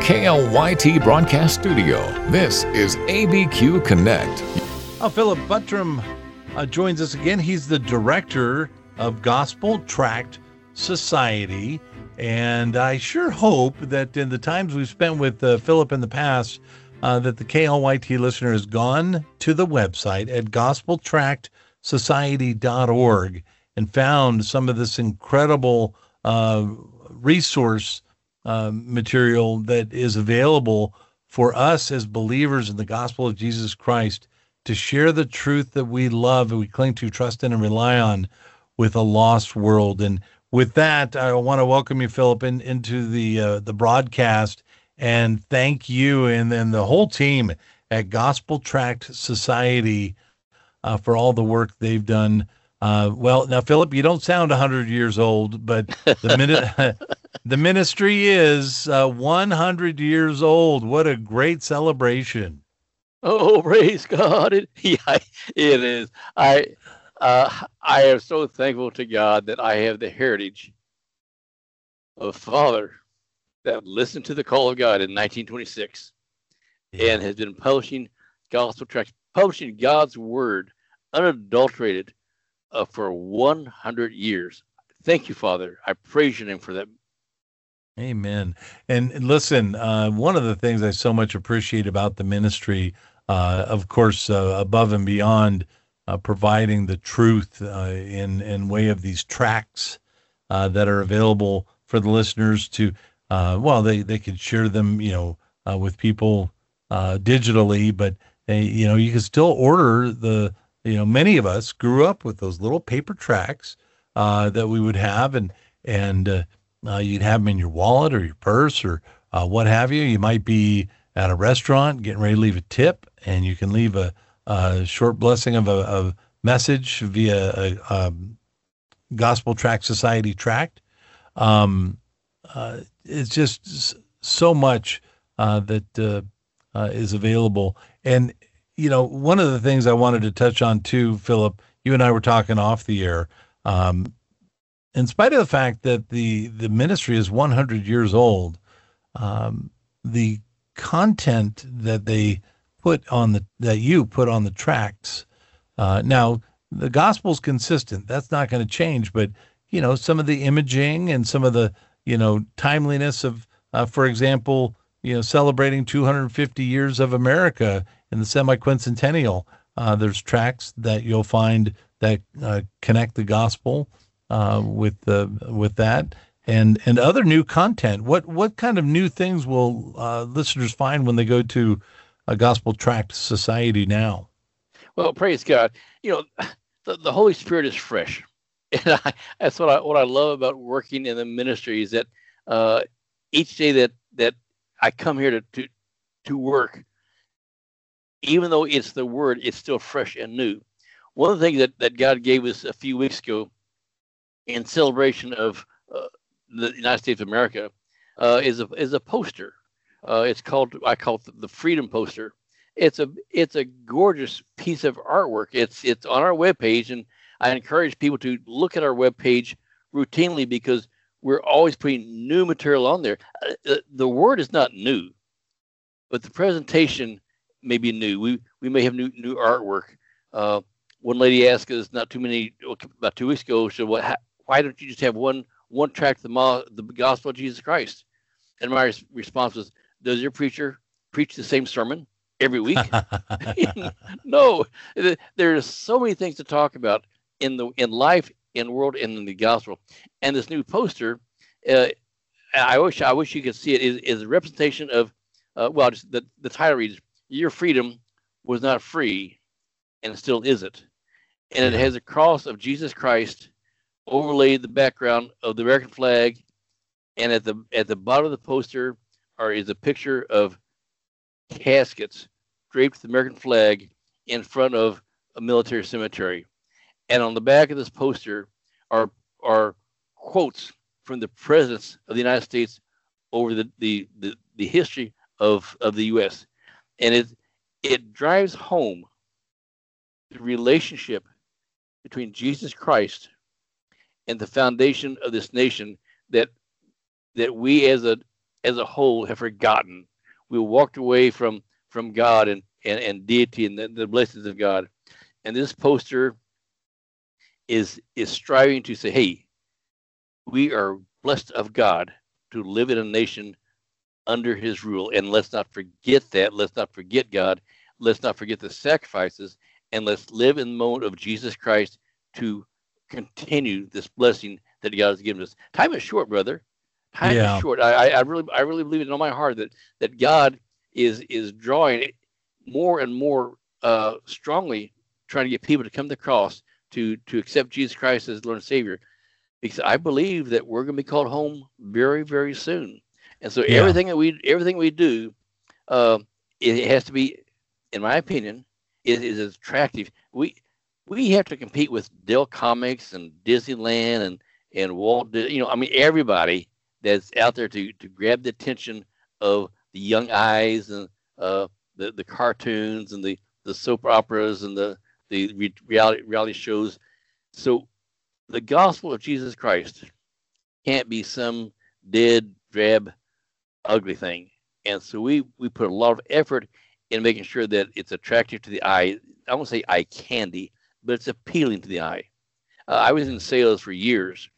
KLYT Broadcast Studio, this is ABQ Connect. Philip Buttram joins us again. He's the director of Gospel Tract Society. And I sure hope that in the times we've spent with Philip in the past, that the KLYT listener has gone to the website at gospeltractsociety.org and found some of this incredible resource material that is available for us as believers in the gospel of Jesus Christ to share the truth that we love and we cling to, trust in, and rely on with a lost world. And with that, I want to welcome you, Philip, into the broadcast, and thank you and the whole team at Gospel Tract Society for all the work they've done. Well, now, Philip, you don't sound 100 years old, but the ministry is 100 years old. What a great celebration! Oh, praise God! It is. I am so thankful to God that I have the heritage of a father that listened to the call of God in 1926 and has been publishing gospel tracts, publishing God's word unadulterated for 100 years. Thank you, Father. I praise your name for that. Amen. And listen, one of the things I so much appreciate about the ministry, of course, above and beyond providing the truth in way of these tracts that are available for the listeners to, they can share them, with people digitally, but you can still order many of us grew up with those little paper tracts that we would have, and you'd have them in your wallet or your purse or what have you. You might be at a restaurant getting ready to leave a tip, and you can leave a short blessing of a message via a Gospel Tract Society tract. It's just so much that is available. And, one of the things I wanted to touch on too, Philip, you and I were talking off the air, in spite of the fact that the ministry is 100 years old, the content that they you put on the tracts, now the gospel's consistent. That's not going to change, but some of the imaging and some of the timeliness of, for example, celebrating 250 years of America in the semi-quincentennial, there's tracts that you'll find that connect the gospel with that and other new content. What kind of new things will listeners find when they go to a Gospel Tract Society now? Well, praise God. The Holy Spirit is fresh, and that's what I love about working in the ministry is that each day that I come here to work, even though it's the Word, it's still fresh and new. One of the things that God gave us a few weeks ago in celebration of the United States of America is a poster. I call it the Freedom Poster. It's a gorgeous piece of artwork. It's on our webpage, and I encourage people to look at our webpage routinely because we're always putting new material on there. The word is not new, but the presentation may be new. We may have new artwork. One lady asked us about 2 weeks ago, so why don't you just have one tract of the gospel of Jesus Christ? And my response was, does your preacher preach the same sermon every week? No, there's so many things to talk about in life, in the world, and in the gospel. And this new poster, I wish you could see it, is a representation of, just the title reads, "Your freedom was not free, and still isn't." And it has a cross of Jesus Christ overlaid the background of the American flag, and at the bottom of the poster is a picture of caskets draped with the American flag in front of a military cemetery. And on the back of this poster are quotes from the presidents of the United States over the history of the U.S. And it drives home the relationship between Jesus Christ and the foundation of this nation, that we as as a whole have forgotten. We walked away from God and deity and the blessings of God. And this poster is striving to say, hey, we are blessed of God to live in a nation under his rule. And let's not forget that. Let's not forget God. Let's not forget the sacrifices. And let's live in the moment of Jesus Christ to continue this blessing that God has given us. Time is short, brother. Time is short. I really believe it in all my heart that God is drawing more and more strongly, trying to get people to come to the cross to accept Jesus Christ as Lord and Savior, because I believe that we're going to be called home very, very soon. And so everything we do, it has to be, in my opinion, is attractive. We have to compete with Dell Comics and Disneyland and Walt Disney. I mean, everybody that's out there to grab the attention of the young eyes and the cartoons and the soap operas and the reality shows. So the gospel of Jesus Christ can't be some dead, drab, ugly thing. And so we put a lot of effort in making sure that it's attractive to the eye. I won't say eye candy, but it's appealing to the eye. I was in sales for years.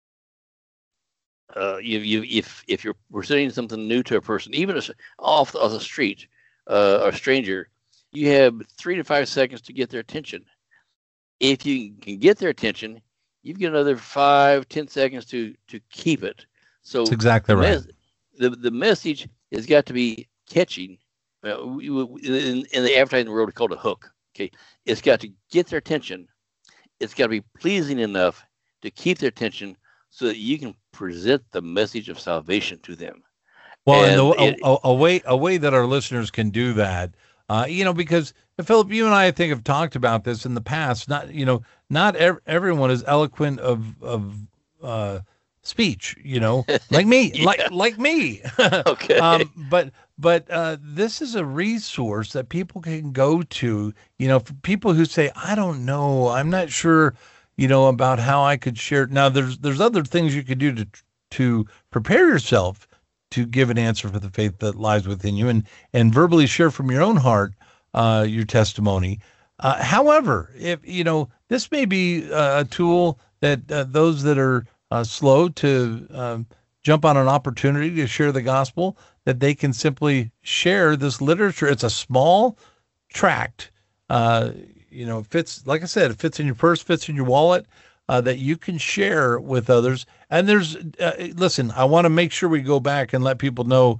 If you're presenting something new to a person, even off the street, or a stranger, you have 3 to 5 seconds to get their attention. If you can get their attention, you've got another 5-10 seconds to keep it. So that's exactly right. The message has got to be catching. In the advertising world, it's called a hook. Okay, it's got to get their attention. It's got to be pleasing enough to keep their attention, so that you can present the message of salvation to them. Well, and a way that our listeners can do that, because Philip, you and I think have talked about this in the past. Not everyone is eloquent of speech, like me, like me. Okay. But this is a resource that people can go to, for people who say, I don't know, I'm not sure, about how I could share. Now, there's other things you could do to prepare yourself to give an answer for the faith that lies within you, and verbally share from your own heart your testimony. However, if this may be a tool that those that are slow to jump on an opportunity to share the gospel, that they can simply share this literature. It's a small tract. It fits, like I said, it fits in your purse, fits in your wallet, that you can share with others. And there's, listen, I want to make sure we go back and let people know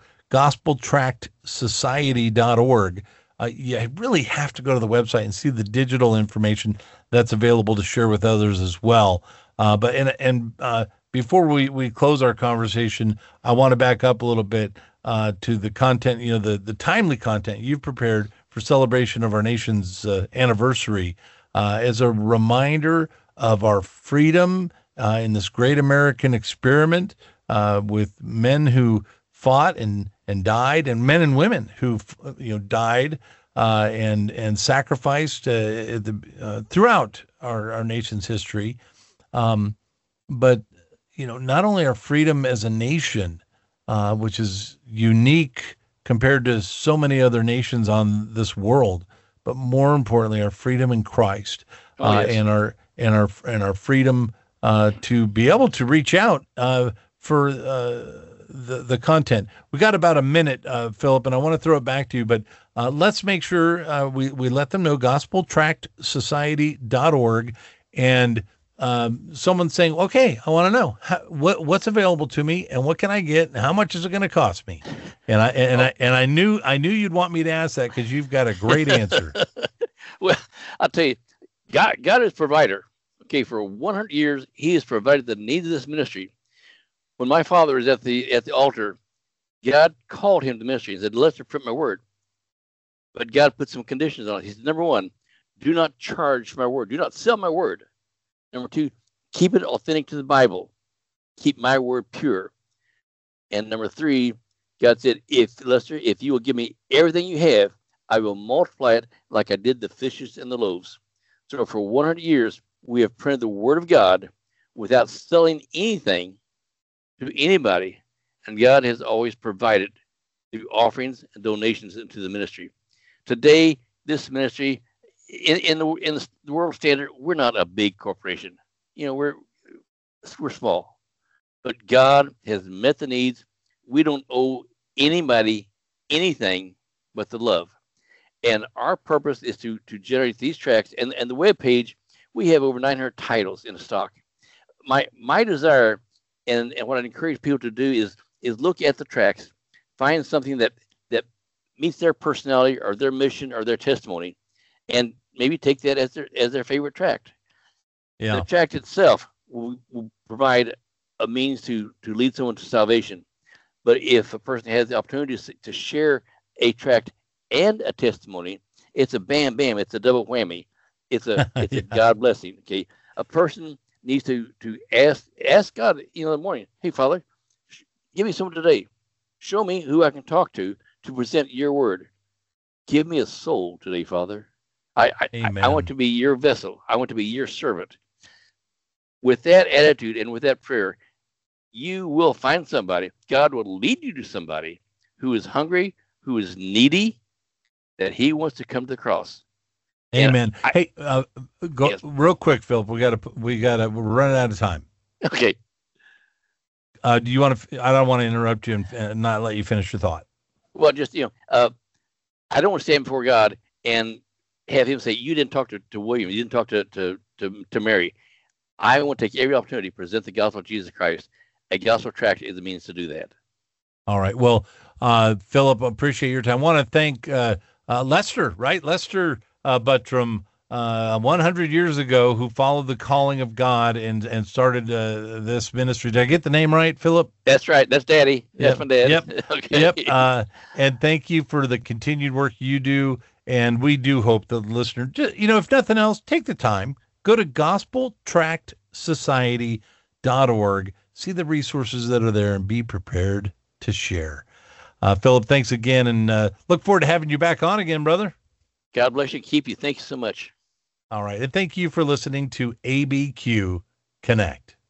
gospeltractsociety.org. You really have to go to the website and see the digital information that's available to share with others as well. But before we close our conversation, I want to back up a little bit to the content, the timely content you've prepared for celebration of our nation's anniversary, as a reminder of our freedom in this great American experiment, with men who fought and died, and men and women who died and sacrificed throughout our nation's history. But not only our freedom as a nation, which is unique compared to so many other nations on this world, but more importantly, our freedom in Christ, and our freedom to be able to reach out for the content. We got about a minute, Philip, and I want to throw it back to you, but let's make sure we let them know gospeltractsociety.org, and someone saying, okay, I want to know what's available to me and what can I get and how much is it going to cost me? And I knew you'd want me to ask that, because you've got a great answer. Well, I'll tell you, God is provider. Okay, for 100 years, He has provided the needs of this ministry. When my father was at the altar, God called him to ministry and said, "Let's print my word." But God put some conditions on it. He said, number one, do not charge for my word. Do not sell my word. Number two, keep it authentic to the Bible. Keep my word pure. And number three, God said, Lester, if you will give me everything you have, I will multiply it like I did the fishes and the loaves. So for 100 years, we have printed the word of God without selling anything to anybody. and God has always provided through offerings and donations into the ministry. Today, this ministry, in the world standard, we're not a big corporation. We're small, but God has met the needs. We don't owe anybody anything but the love. And our purpose is to generate these tracts. And the webpage, we have over 900 titles in stock. My desire, and what I encourage people to do is look at the tracts, find something that meets their personality or their mission or their testimony, and maybe take that as their favorite tract. Yeah. The tract itself will provide a means to lead someone to salvation. But if a person has the opportunity to share a tract and a testimony, it's a bam bam. It's a double whammy. It's a Yeah. God blessing. Okay, a person needs to ask God, in the morning. Hey, Father, give me someone today. Show me who I can talk to present your word. Give me a soul today, Father. I want to be your vessel. I want to be your servant. With that attitude and with that prayer, you will find somebody. God will lead you to somebody who is hungry, who is needy, that he wants to come to the cross. Amen. Hey, go yes. Real quick, Philip. We're running out of time. Okay. Do you want to? I don't want to interrupt you and not let you finish your thought. Well, just I don't want to stand before God and have him say, "You didn't talk to William. You didn't talk to Mary." I want to take every opportunity to present the gospel of Jesus Christ. A gospel tract is the means to do that. All right. Well, Philip, appreciate your time. I want to thank Lester, right? Lester Buttram, 100 years ago, who followed the calling of God and started this ministry. Did I get the name right, Philip? That's right. That's Daddy. That's my dad. Yep. Okay. Yep. And thank you for the continued work you do. And we do hope the listener, if nothing else, take the time, go to gospeltractsociety.org, see the resources that are there, and be prepared to share. Philip, thanks again, and look forward to having you back on again, brother. God bless you. Keep you. Thank you so much. All right. And thank you for listening to ABQ Connect.